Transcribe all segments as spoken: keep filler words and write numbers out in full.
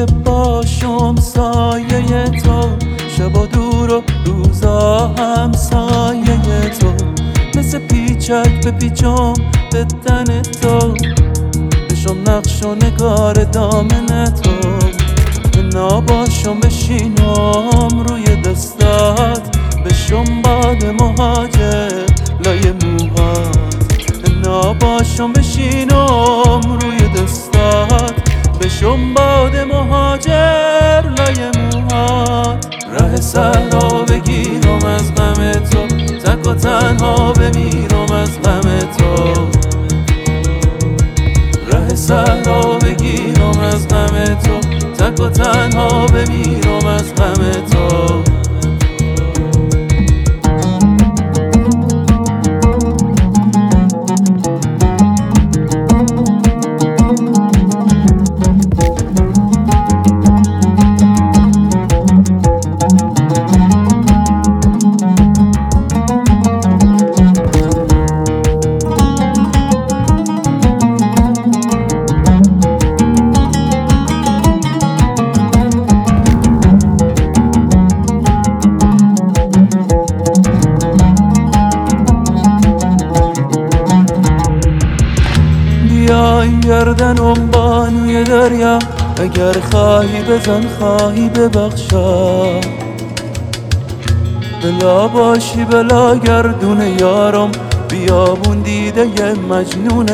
که باشم سایه تو، شبا دور و روزا هم سایه تو، مثل پیچک به پیچم به تن تو، بشم نقش و نگار دامن تو، ناباشم بشینم روی دستات، بشم باد مهاجر لای موهات، ناباشم بشینم روی دستات، بشم باد مهاجر لای موهات. ره صحرا بگیرم از غم تو، تک و تنها بمیرم از غم تو، ره صحرا بگیرم از غم تو، تک و تنها بمیرم از غم تو. بیای گردنم بانوی دریا، اگر خواهی بزن خواهی ببخشا، بلا باشی بلا گردون یارم، بیابون دیده یه مجنون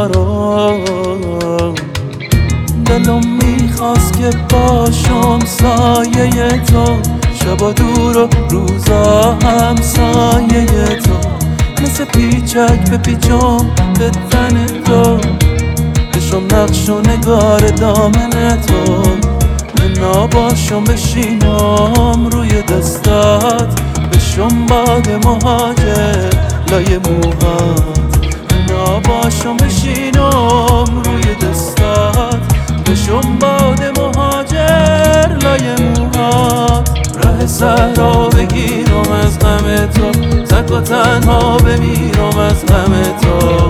یارم. دلم میخواست که باشم سایه تو، شبا دور و روزا هم سایه تو، مثل پیچک به پیچم به تن تو، بشم نقش و نگار دامن تو، ناباشم بشینم روی دستات، بشم باد مهاجر لای موهات، ناباشم بشینم روی دستات، بشم باد مهاجر لای موهات. ره صحرا بگیرم از غم تو، تک و تنها بمیرم از غم تو،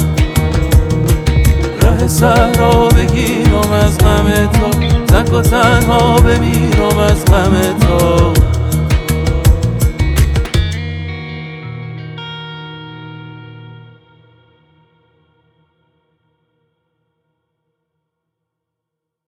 ره صحرا بگیرم از غم تو، تک و تنها بمیرم از غم تو.